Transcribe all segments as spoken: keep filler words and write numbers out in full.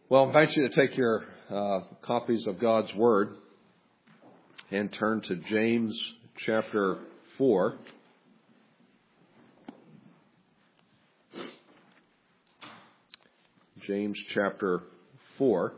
Well, I invite you to take your uh, copies of God's Word and turn to James chapter four. James chapter four.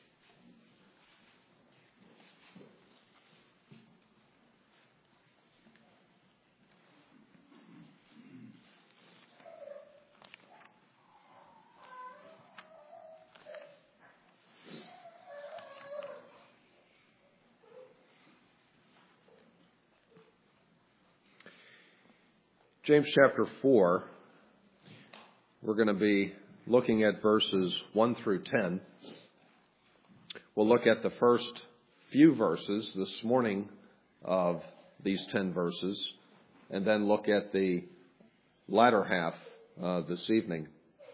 James chapter four, we're going to be looking at verses one through ten. We'll look at the first few verses this morning of these ten verses, and then look at the latter half uh, this evening.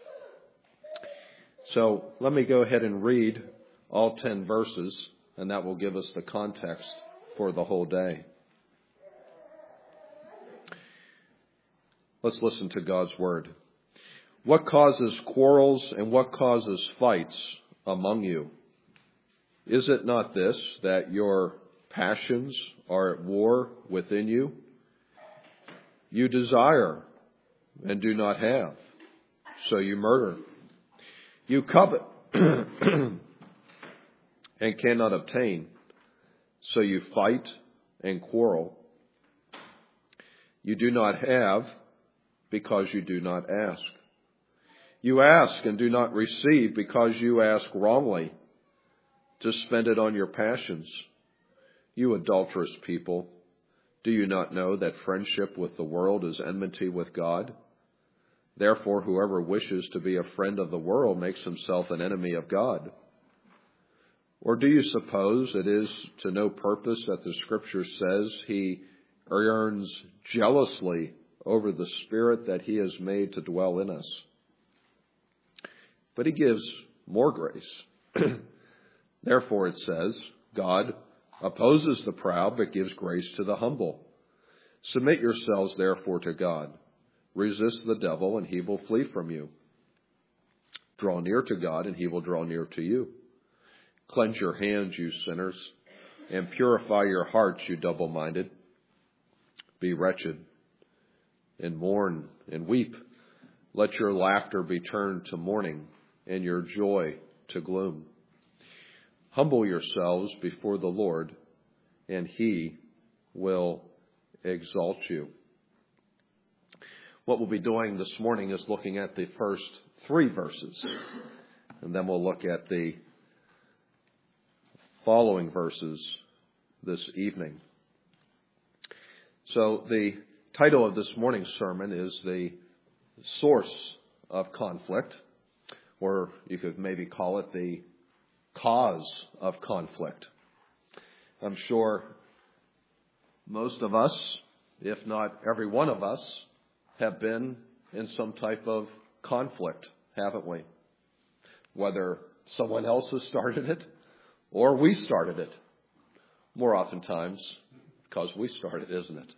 So let me go ahead and read all ten verses, and that will give us the context for the whole day. Let's listen to God's Word. What causes quarrels and what causes fights among you? Is it not this, that your passions are at war within you? You desire and do not have, so you murder. You covet and cannot obtain, so you fight and quarrel. You do not have, because you do not ask. You ask and do not receive because you ask wrongly, to spend it on your passions. You adulterous people, do you not know that friendship with the world is enmity with God? Therefore, whoever wishes to be a friend of the world makes himself an enemy of God. Or do you suppose it is to no purpose that the Scripture says he yearns jealously over the Spirit that he has made to dwell in us? But he gives more grace. Therefore it says, God opposes the proud, but gives grace to the humble. Submit yourselves therefore to God. Resist the devil, and he will flee from you. Draw near to God, and he will draw near to you. Cleanse your hands, you sinners, and purify your hearts, you double-minded. Be wretched, and mourn and weep. Let your laughter be turned to mourning, and your joy to gloom. Humble yourselves before the Lord, and he will exalt you. What we'll be doing this morning is looking at the first three verses, and then we'll look at the following verses this evening. So the title of this morning's sermon is The Source of Conflict, or you could maybe call it the cause of conflict. I'm sure most of us, if not every one of us, have been in some type of conflict, haven't we? Whether someone else has started it or we started it. More oftentimes because we started, isn't it?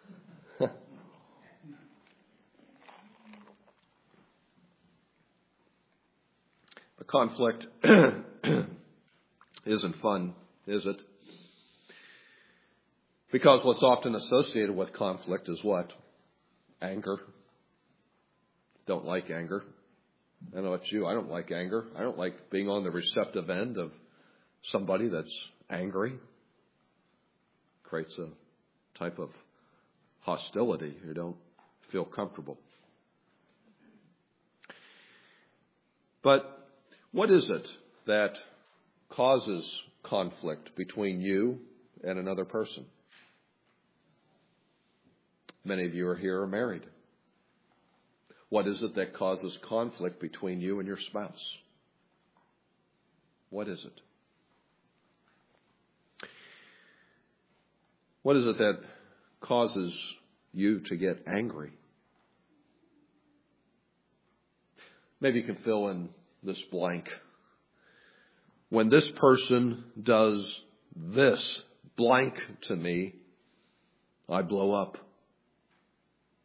Conflict isn't fun, is it? Because what's often associated with conflict is what? Anger. Don't like anger. I know it's you. I don't like anger. I don't like being on the receptive end of somebody that's angry. Creates a type of hostility. You don't feel comfortable. But what is it that causes conflict between you and another person? Many of you are here are married. What is it that causes conflict between you and your spouse? What is it? What is it that causes you to get angry? Maybe you can fill in this blank. When this person does this blank to me, I blow up.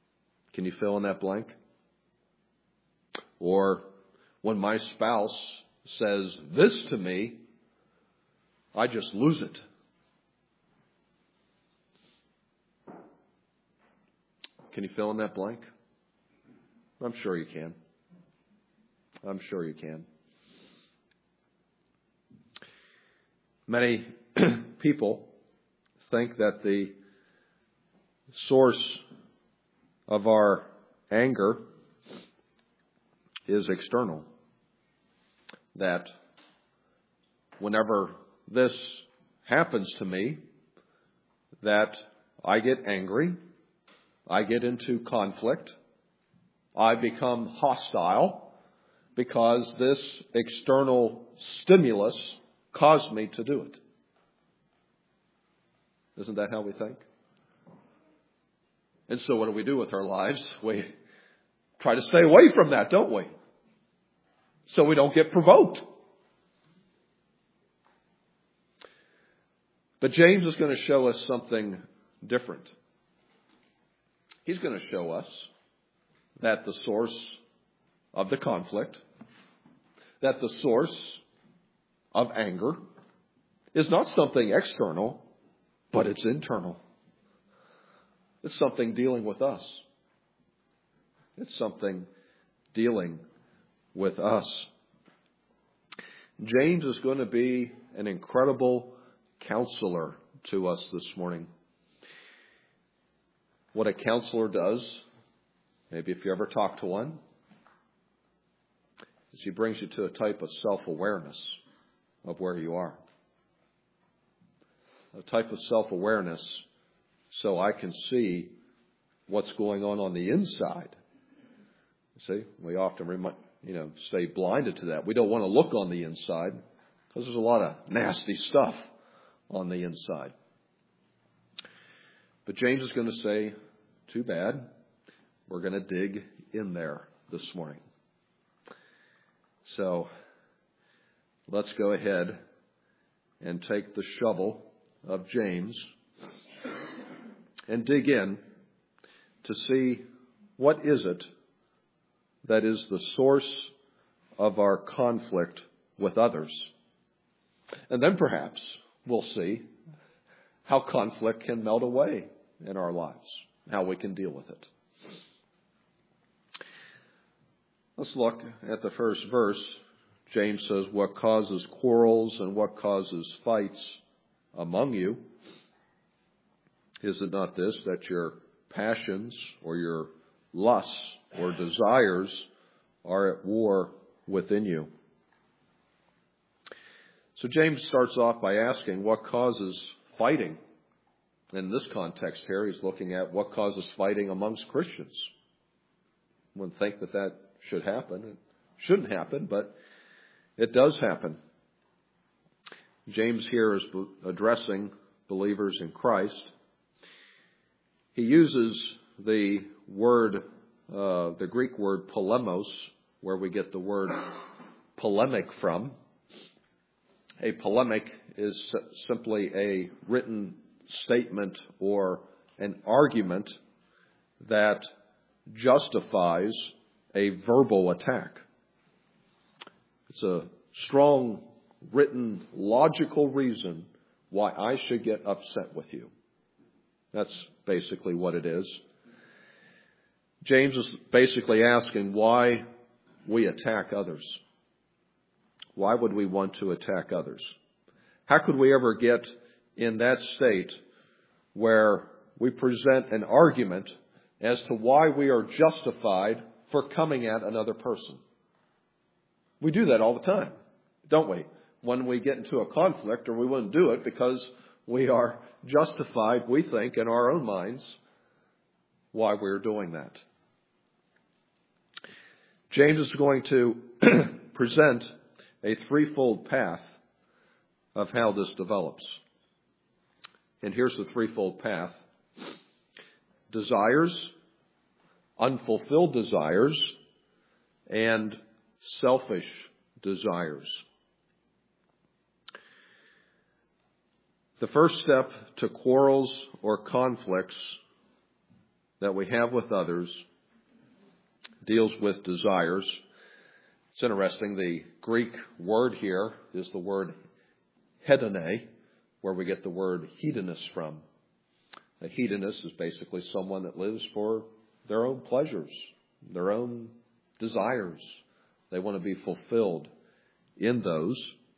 Can you fill in that blank? Or when my spouse says this to me, I just lose it. Can you fill in that blank? I'm sure you can. I'm sure you can. Many people think that the source of our anger is external. That whenever this happens to me, that I get angry, I get into conflict, I become hostile because this external stimulus caused me to do it. Isn't that how we think? And so what do we do with our lives? We try to stay away from that, don't we? So we don't get provoked. But James is going to show us something different. He's going to show us that the source of the conflict, that the source of anger is not something external, but it's internal. It's something dealing with us. It's something dealing with us. James is going to be an incredible counselor to us this morning. What a counselor does, maybe if you ever talk to one, is he brings you to a type of self-awareness of where you are. A type of self-awareness so I can see what's going on on the inside. See, we often remind, you know, stay blinded to that. We don't want to look on the inside because there's a lot of nasty stuff on the inside. But James is going to say, too bad. We're going to dig in there this morning. So let's go ahead and take the shovel of James and dig in to see what is it that is the source of our conflict with others. And then perhaps we'll see how conflict can melt away in our lives, how we can deal with it. Let's look at the first verse. James says, what causes quarrels and what causes fights among you? Is it not this, that your passions or your lusts or desires are at war within you? So James starts off by asking what causes fighting. In this context here, he's looking at what causes fighting amongst Christians. One would think that that should happen. It shouldn't happen, but it does happen. James here is addressing believers in Christ. He uses the word, uh, the Greek word polemos, where we get the word polemic from. A polemic is simply a written statement or an argument that justifies a verbal attack. It's a strong, written, logical reason why I should get upset with you. That's basically what it is. James is basically asking why we attack others. Why would we want to attack others? How could we ever get in that state where we present an argument as to why we are justified for coming at another person? We do that all the time, don't we? When we get into a conflict, or we wouldn't do it because we are justified, we think, in our own minds, why we're doing that. James is going to present a threefold path of how this develops. And here's the threefold path. Desires, unfulfilled desires, and selfish desires. The first step to quarrels or conflicts that we have with others deals with desires. It's interesting, the Greek word here is the word hedone, where we get the word hedonist from. A hedonist is basically someone that lives for their own pleasures, their own desires. They want to be fulfilled in those.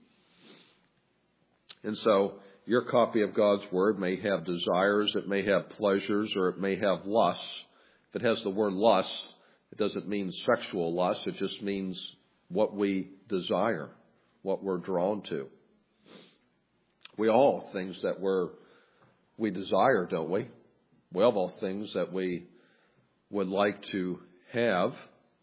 And so your copy of God's Word may have desires, it may have pleasures, or it may have lusts. If it has the word lust, it doesn't mean sexual lust. It just means what we desire, what we're drawn to. We all have things that we're, we desire, don't we? We have all things that we would like to have.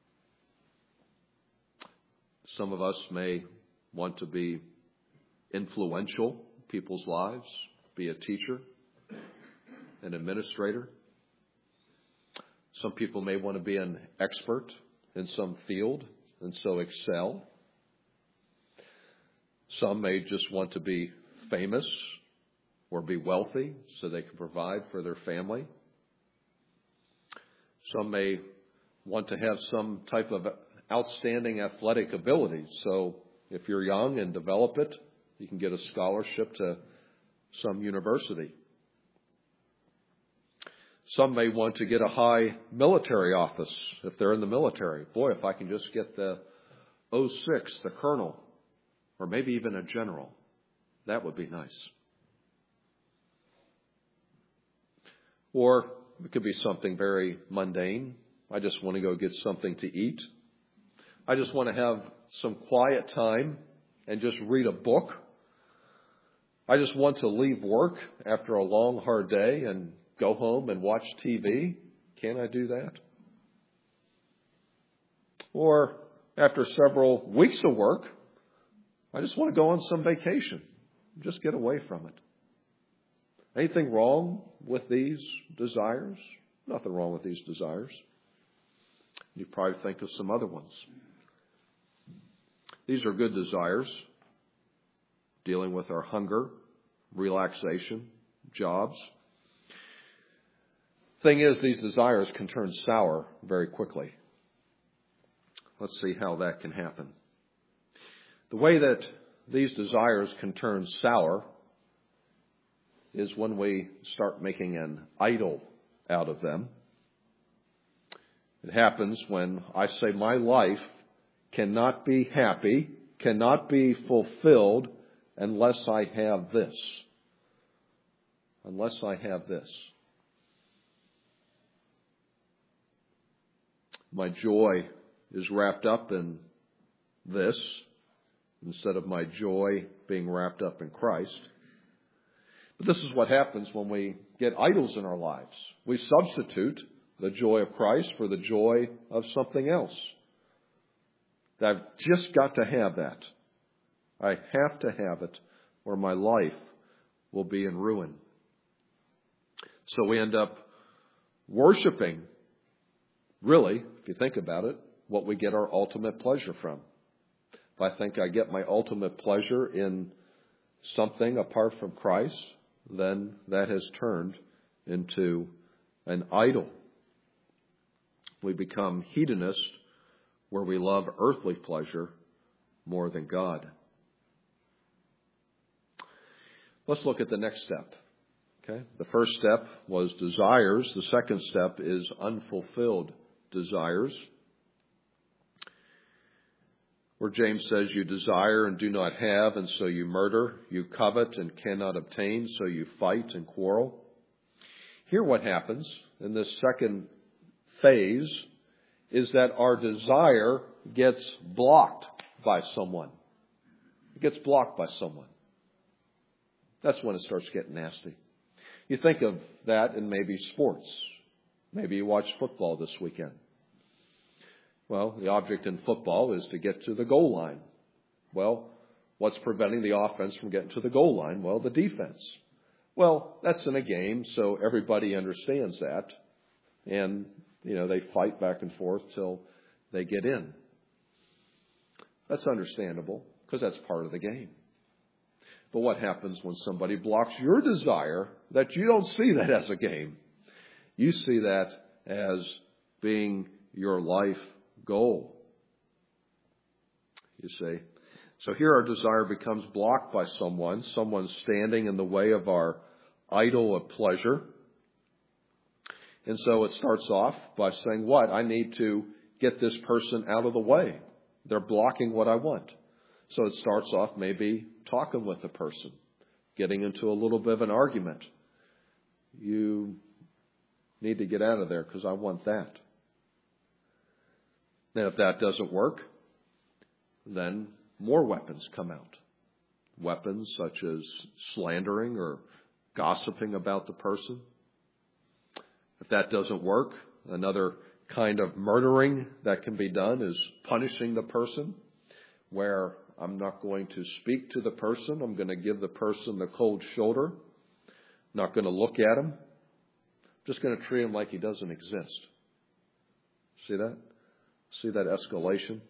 Some of us may want to be influential in people's lives, be a teacher, an administrator. Some people may want to be an expert in some field and so excel. Some may just want to be famous or be wealthy so they can provide for their family. Some may want to have some type of outstanding athletic ability. So if you're young and develop it, you can get a scholarship to some university. Some may want to get a high military office if they're in the military. Boy, if I can just get the oh six, the colonel, or maybe even a general, that would be nice. Or it could be something very mundane. I just want to go get something to eat. I just want to have some quiet time and just read a book. I just want to leave work after a long, hard day and go home and watch T V. Can I do that? Or after several weeks of work, I just want to go on some vacation. Just get away from it. Anything wrong with these desires? Nothing wrong with these desires. You probably think of some other ones. These are good desires, dealing with our hunger, relaxation, jobs. Thing is, these desires can turn sour very quickly. Let's see how that can happen. The way that these desires can turn sour is when we start making an idol out of them. It happens when I say my life cannot be happy, cannot be fulfilled unless I have this. Unless I have this. My joy is wrapped up in this instead of my joy being wrapped up in Christ. But this is what happens when we get idols in our lives. We substitute the joy of Christ for the joy of something else. I've just got to have that. I have to have it or my life will be in ruin. So we end up worshiping, really, if you think about it, what we get our ultimate pleasure from. If I think I get my ultimate pleasure in something apart from Christ, then that has turned into an idol. We become hedonists where we love earthly pleasure more than God. Let's look at the next step. Okay? The first step was desires. The second step is unfulfilled desires. Where James says, you desire and do not have, and so you murder. You covet and cannot obtain, so you fight and quarrel. Here what happens in this second phase is that our desire gets blocked by someone. It gets blocked by someone. That's when it starts getting nasty. You think of that in maybe sports. Maybe you watch football this weekend. Well, the object in football is to get to the goal line. Well, what's preventing the offense from getting to the goal line? Well, the defense. Well, that's in a game, so everybody understands that. And, you know, they fight back and forth till they get in. That's understandable because that's part of the game. But what happens when somebody blocks your desire that you don't see that as a game? You see that as being your life goal. you see. So here our desire becomes blocked by someone, someone standing in the way of our idol of pleasure. And so it starts off by saying, what? I need to get this person out of the way. They're blocking what I want. So it starts off maybe talking with the person, getting into a little bit of an argument. You need to get out of there because I want that. And if that doesn't work, then more weapons come out. Weapons such as slandering or gossiping about the person. If that doesn't work, another kind of murdering that can be done is punishing the person, where I'm not going to speak to the person. I'm going to give the person the cold shoulder. Not going to look at him. I'm just going to treat him like he doesn't exist. See that? See that escalation?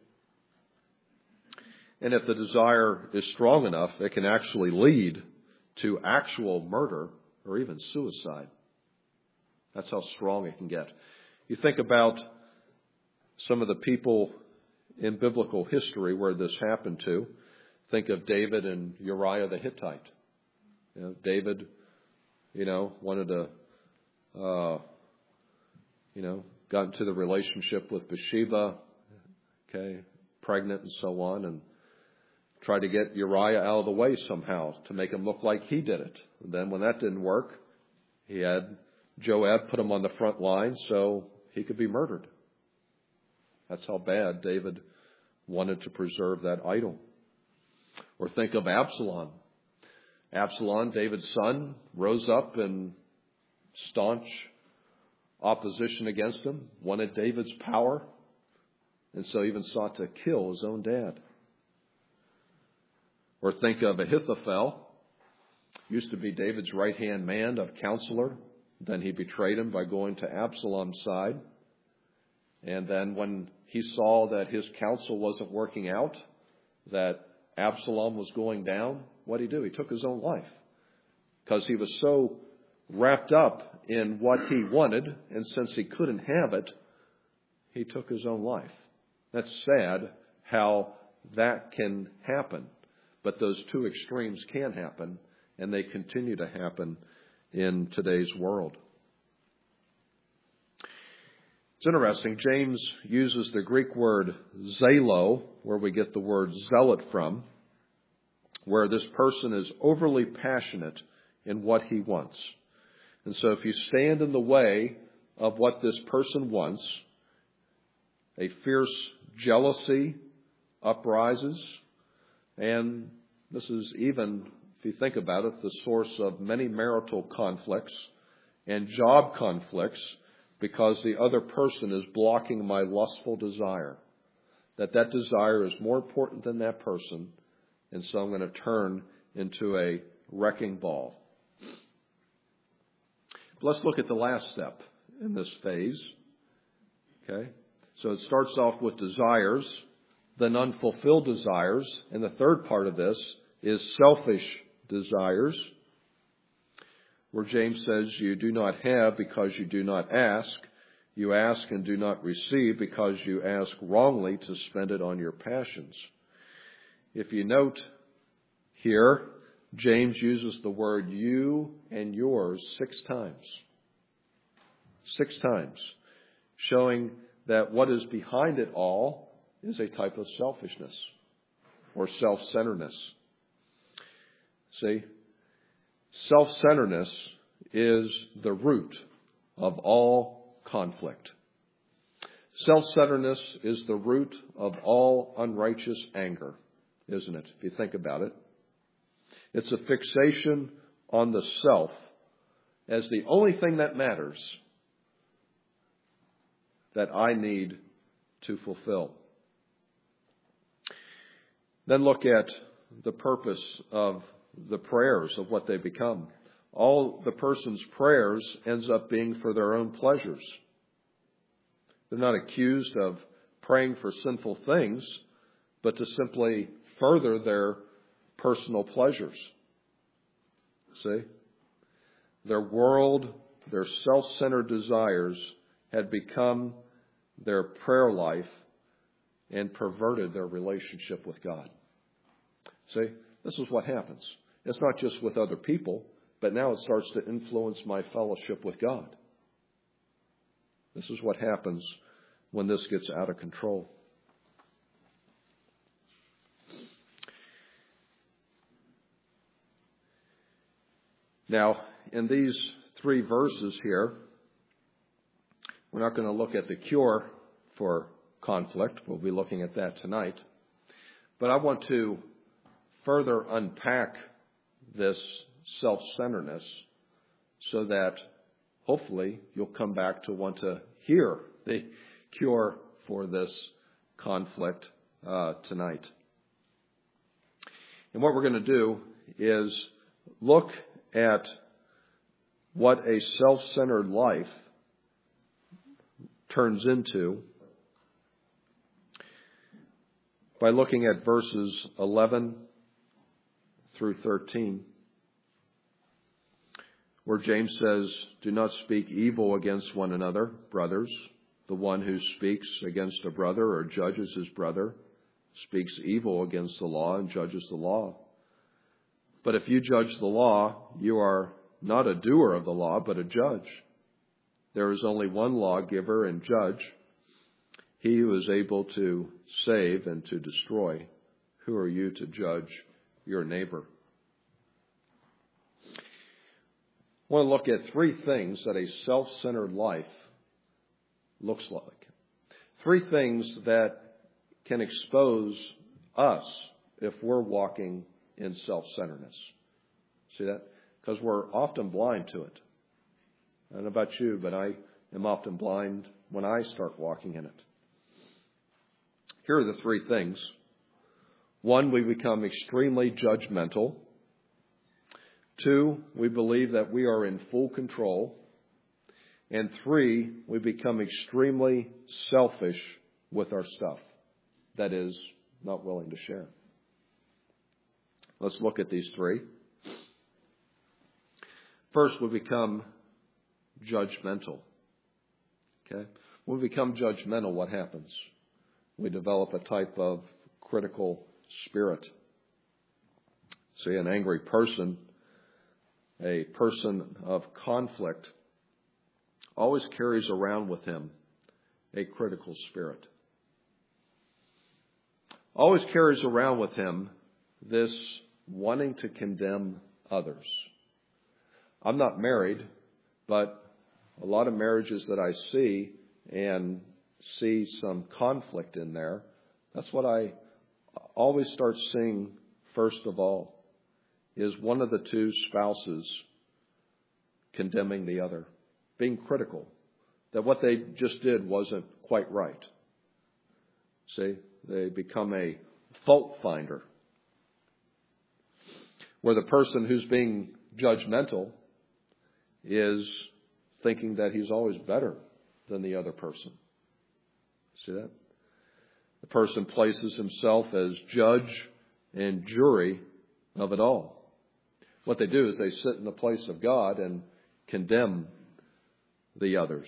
And if the desire is strong enough, it can actually lead to actual murder or even suicide. That's how strong it can get. You think about some of the people in biblical history where this happened to. Think of David and Uriah the Hittite. You know, David, you know, wanted to, uh, you know, got into the relationship with Bathsheba, okay, pregnant and so on, and tried to get Uriah out of the way somehow to make him look like he did it. And then when that didn't work, he had Joab put him on the front line so he could be murdered. That's how bad David wanted to preserve that idol. Or think of Absalom. Absalom, David's son, rose up in staunch opposition against him, wanted David's power, and so even sought to kill his own dad. Or think of Ahithophel, used to be David's right-hand man of counselor. Then he betrayed him by going to Absalom's side. And then when he saw that his counsel wasn't working out, that Absalom was going down, what did he do? He took his own life. Because he was so wrapped up in what he wanted, and since he couldn't have it, he took his own life. That's sad how that can happen. But those two extremes can happen, and they continue to happen in today's world. It's interesting. James uses the Greek word zelo, where we get the word zealot from, where this person is overly passionate in what he wants. And so if you stand in the way of what this person wants, a fierce jealousy uprises. And this is even, if you think about it, the source of many marital conflicts and job conflicts, because the other person is blocking my lustful desire. That that desire is more important than that person, and so I'm going to turn into a wrecking ball. But let's look at the last step in this phase. Okay? So it starts off with desires, then unfulfilled desires, and the third part of this is selfish desires, where James says, you do not have because you do not ask. You ask and do not receive because you ask wrongly to spend it on your passions. If you note here, James uses the word you and yours six times. Six times. Showing that what is behind it all is a type of selfishness or self-centeredness. See? Self-centeredness is the root of all conflict. Self-centeredness is the root of all unrighteous anger, isn't it? If you think about it. It's a fixation on the self as the only thing that matters that I need to fulfill. Then look at the purpose of the prayers, of what they become. All the person's prayers ends up being for their own pleasures. They're not accused of praying for sinful things, but to simply further their personal pleasures. See? Their world, their self-centered desires had become their prayer life and perverted their relationship with God. See, this is what happens. It's not just with other people, but now it starts to influence my fellowship with God. This is what happens when this gets out of control. Now, in these three verses here, we're not going to look at the cure for conflict. We'll be looking at that tonight. But I want to further unpack this self-centeredness so that hopefully you'll come back to want to hear the cure for this conflict uh, tonight. And what we're going to do is look at what a self-centered life turns into by looking at verses eleven through thirteen, where James says, "Do not speak evil against one another, brothers. The one who speaks against a brother or judges his brother speaks evil against the law and judges the law. But if you judge the law, you are not a doer of the law, but a judge. There is only one lawgiver and judge, he who is able to save and to destroy. Who are you to judge your neighbor?" I want to look at three things that a self-centered life looks like. Three things that can expose us if we're walking in self-centeredness. See that? Because we're often blind to it. I don't know about you, but I am often blind when I start walking in it. Here are the three things. One, we become extremely judgmental. Two, we believe that we are in full control. And three, we become extremely selfish with our stuff. That is, not willing to share. Let's look at these three. First, we become judgmental. Okay? When we become judgmental, what happens? We develop a type of critical spirit. See, an angry person, a person of conflict, always carries around with him a critical spirit. Always carries around with him this wanting to condemn others. I'm not married, but a lot of marriages that I see and see some conflict in there, that's what I always start seeing first of all, is one of the two spouses condemning the other, being critical, that what they just did wasn't quite right. See, they become a fault finder, where the person who's being judgmental is thinking that he's always better than the other person. See that? The person places himself as judge and jury of it all. What they do is they sit in the place of God and condemn the others.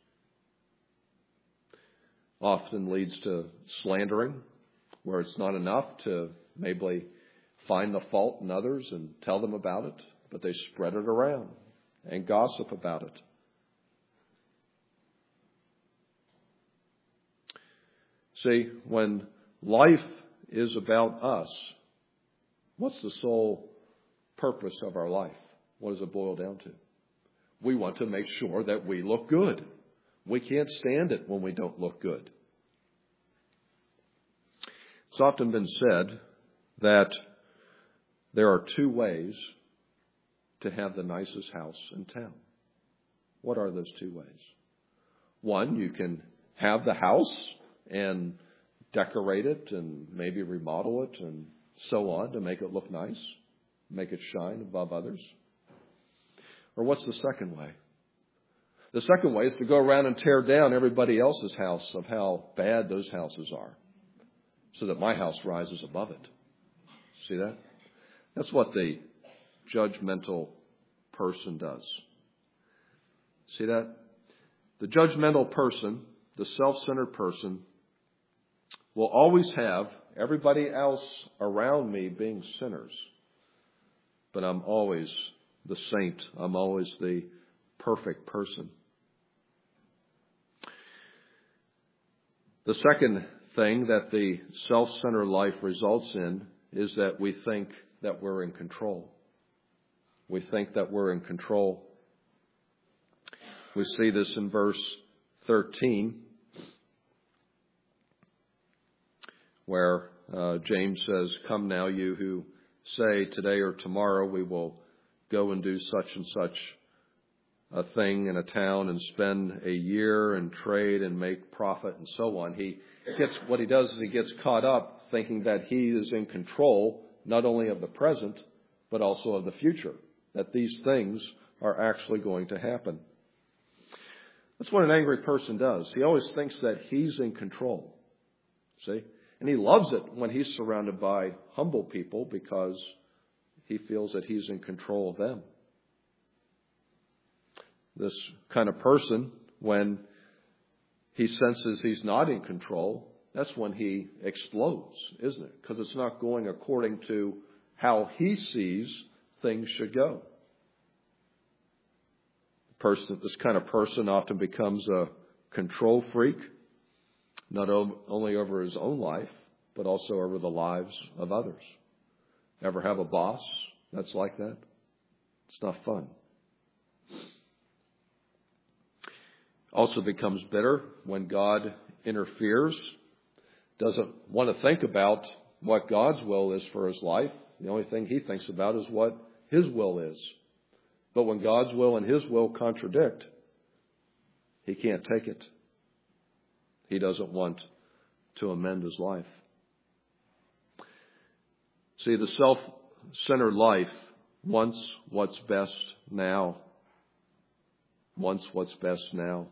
Often leads to slandering, where it's not enough to maybe find the fault in others and tell them about it, but they spread it around and gossip about it. See, when life is about us, what's the sole purpose of our life? What does it boil down to? We want to make sure that we look good. We can't stand it when we don't look good. It's often been said that there are two ways to have the nicest house in town. What are those two ways? One, you can have the house and decorate it and maybe remodel it and so on to make it look nice, make it shine above others. Or what's the second way? The second way is to go around and tear down everybody else's house of how bad those houses are, so that my house rises above it. See that? That's what the judgmental person does. See that? The judgmental person, the self-centered person, will always have everybody else around me being sinners. But I'm always the saint. I'm always the perfect person. The second thing that the self-centered life results in is that we think that we're in control. We think that we're in control. We see this in verse thirteen, where uh, James says, "Come now, you who say today or tomorrow we will go and do such and such a thing in a town and spend a year and trade and make profit," and so on. He gets, what he does is he gets caught up thinking that he is in control not only of the present, but also of the future, that these things are actually going to happen. That's what an angry person does. He always thinks that he's in control. See? And he loves it when he's surrounded by humble people because he feels that he's in control of them. This kind of person, when he senses he's not in control, that's when he explodes, isn't it? Because it's not going according to how he sees things should go. Person, this kind of person often becomes a control freak, not only over his own life, but also over the lives of others. Ever have a boss that's like that? It's not fun. Also becomes bitter when God interferes, doesn't want to think about what God's will is for his life. The only thing he thinks about is what his will is. But when God's will and his will contradict, he can't take it. He doesn't want to amend his life. See, the self-centered life wants what's best now. Wants what's best now.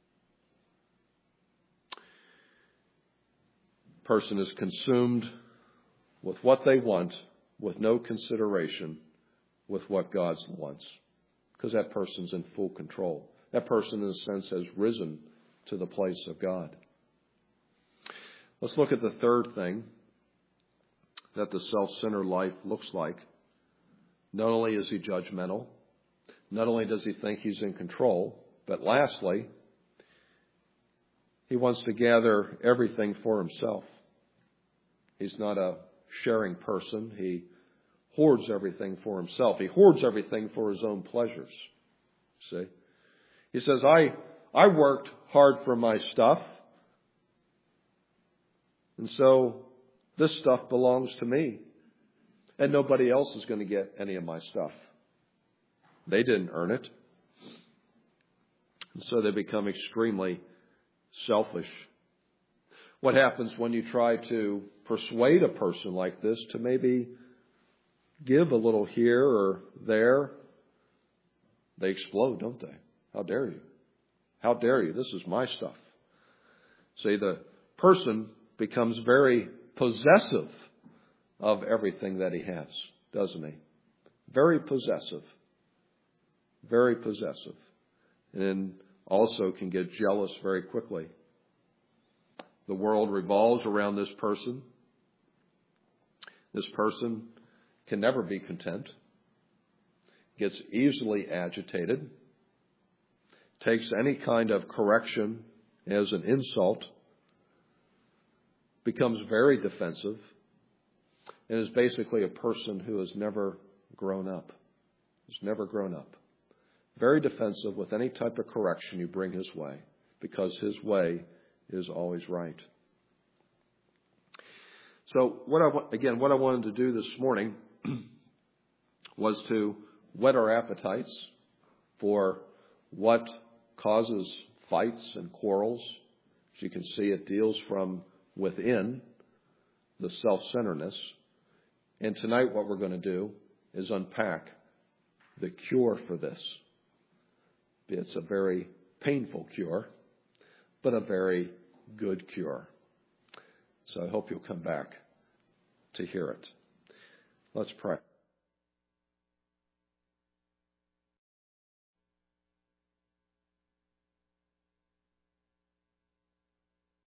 Person is consumed with what they want, with no consideration with what God wants. Because that person's in full control. That person, in a sense, has risen to the place of God. Let's look at the third thing that the self-centered life looks like. Not only is he judgmental, not only does he think he's in control, but lastly, he wants to gather everything for himself. He's not a sharing person. He hoards everything for himself. He hoards everything for his own pleasures. See? He says, I, I worked hard for my stuff, and so this stuff belongs to me, and nobody else is going to get any of my stuff. They didn't earn it. And so they become extremely selfish. What happens when you try to persuade a person like this to maybe give a little here or there? They explode, don't they? How dare you? How dare you? This is my stuff. See, the person becomes very possessive of everything that he has, doesn't he? Very possessive. Very possessive. And also can get jealous very quickly. The world revolves around this person. This person can never be content, gets easily agitated, takes any kind of correction as an insult, becomes very defensive, and is basically a person who has never grown up. Has never grown up. Very defensive with any type of correction you bring his way, because his way is always right. So, what I, again, what I wanted to do this morning was to whet our appetites for what causes fights and quarrels. As you can see, it deals from within, the self-centeredness. And tonight what we're going to do is unpack the cure for this. It's a very painful cure, but a very good cure. So I hope you'll come back to hear it. Let's pray.